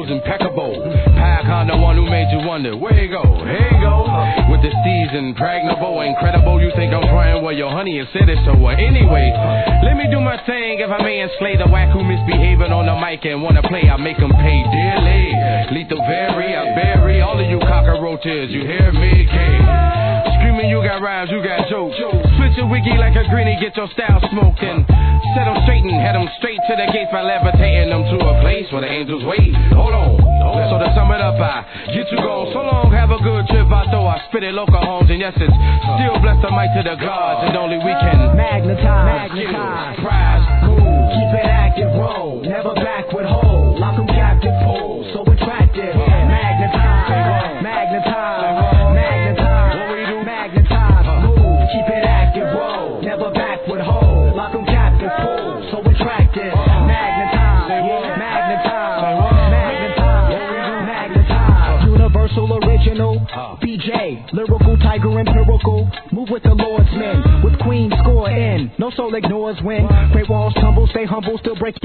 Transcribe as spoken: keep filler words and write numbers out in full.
flows impeccable. Pac, the one who made you wonder, where he go? Here he go. With the season, pregnable, incredible. You think I'm trying? Well, your honey has said it, so uh, anyway, let me do my thing. If I may enslay the whack who misbehaving on the mic and wanna play, I make them pay dearly. Lethal very, I bury all of you cockroaches. You hear me? K. Screaming, you got rhymes, you got jokes. Split your wiki like a greenie, get your style smoked and set them straight and head them straight to the gates by levitating them to a place where the angels wait. Hold on. So to sum it up, I get you gone. So long, have a good trip. I throw I spit it local homes and yes, it's still bless the mic to the gods and only we can magnetize, magnetize, prize, move, keep it active, roll, never backward hold, lock them captive, pull, so attractive, magnetize, magnetize, magnetize, what we do, magnetize, move, keep it active, roll, never backward hold, lock them captive, pull, so attractive, magnetize, magnetize, magnetize, magnetize, universal original, B J, lyrical tiger empirical, move with the Lord's men, with Queen score in, no soul ignores when, great walls tumble, stay humble, still break